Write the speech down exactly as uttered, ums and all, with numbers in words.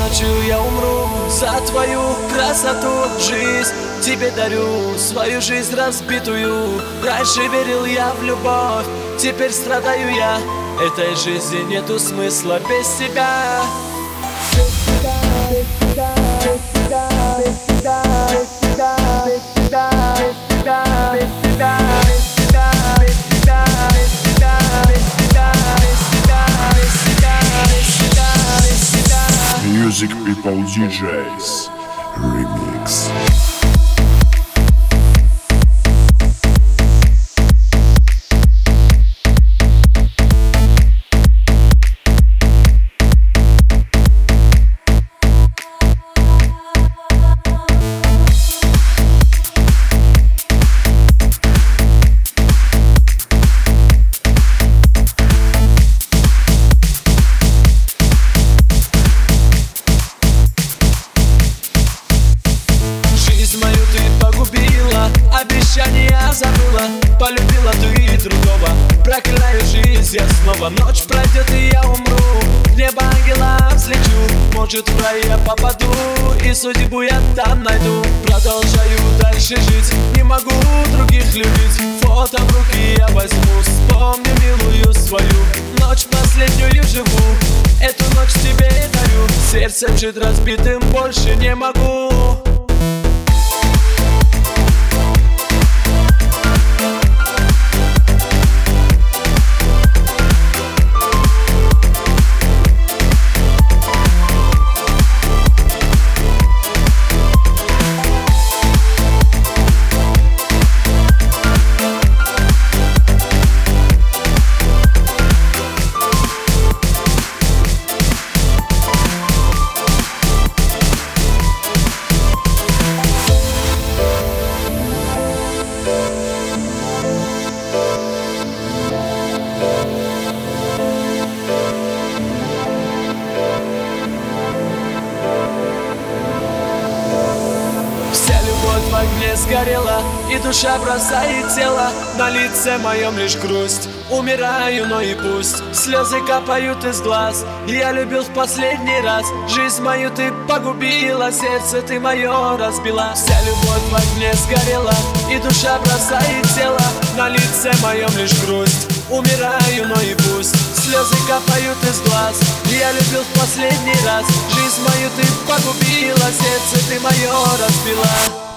ночью я умру за твою красоту. Жизнь тебе дарю, свою жизнь разбитую. Раньше верил я в любовь, теперь страдаю я. Этой жизни нету смысла без тебя. Music People ди джейс Remix. Обещания забыла, полюбила ты другого. Проклинаю жизнь я снова. Ночь пройдет и я умру, в небо ангела взлечу. Может в рай я попаду и судьбу я там найду. Продолжаю дальше жить, не могу других любить. Фото в руки я возьму, вспомню милую свою. Ночь последнюю живу, эту ночь тебе дарю. Сердцем жить разбитым больше не могу. В огне сгорела, и душа бросает тело. На лице моем лишь грусть, умираю, но и пусть. Слезы капают из глаз, я любил в последний раз. Жизнь мою ты погубила, сердце ты мое разбила. Вся любовь в огне сгорела, и душа бросает тело. На лице моем лишь грусть, умираю, но и пусть. Слезы капают из глаз, я любил в последний раз. Жизнь мою ты погубила, сердце ты мое разбила.